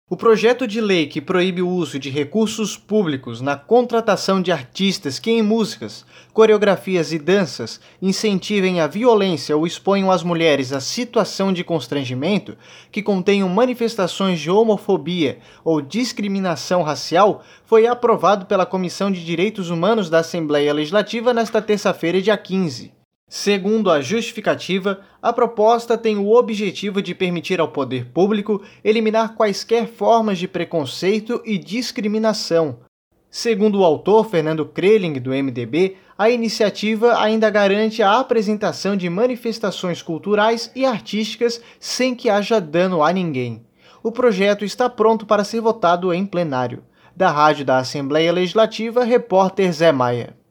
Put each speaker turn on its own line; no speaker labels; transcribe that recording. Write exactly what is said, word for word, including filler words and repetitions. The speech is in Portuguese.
O projeto de lei que proíbe o uso de recursos públicos na contratação de artistas que em músicas, coreografias e danças incentivem a violência ou exponham as mulheres a situação de constrangimento, que contenham manifestações de homofobia ou discriminação racial, foi aprovado pela Comissão de Direitos Humanos da Assembleia Legislativa nesta terça-feira, dia quinze. Segundo a justificativa, a proposta tem o objetivo de permitir ao poder público eliminar quaisquer formas de preconceito e discriminação. Segundo o autor, Fernando Kreling, do M D B, a iniciativa ainda garante a apresentação de manifestações culturais e artísticas sem que haja dano a ninguém. O projeto está pronto para ser votado em plenário. Da Rádio da Assembleia Legislativa, repórter Zé Maia.